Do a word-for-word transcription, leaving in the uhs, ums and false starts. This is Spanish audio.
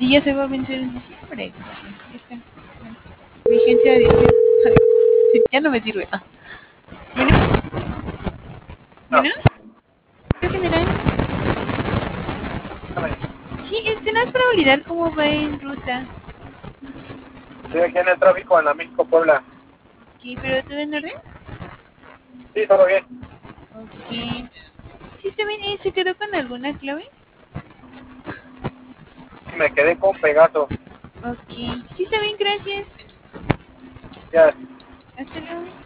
Y ya se va a vencer en diciembre. Ya está. Vigencia de dieciembre. Ya no me sirve. Ah. Bueno. No. Bueno. General. Sí, este no es para validar cómo va en ruta. Estoy aquí en el tráfico en la México-Puebla. Ok, pero ¿todo en orden? Sí, todo bien. Ok. Sí, está bien. ¿Y se quedó con alguna clave? Me quedé con Pegaso. Ok. Sí, está bien, gracias. Ya. Hasta luego.